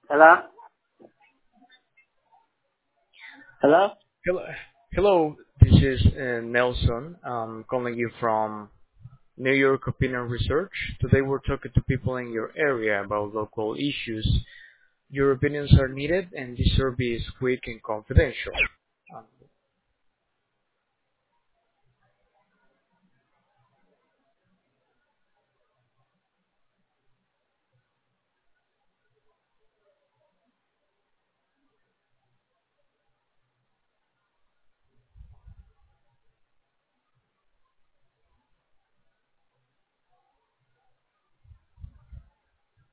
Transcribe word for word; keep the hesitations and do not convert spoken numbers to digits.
Hello? Hello? Hello, hello. This is uh, Nelson. I'm calling you from New York Opinion Research. Today we're talking to people in your area about local issues. Your opinions are needed, and this survey is quick and confidential.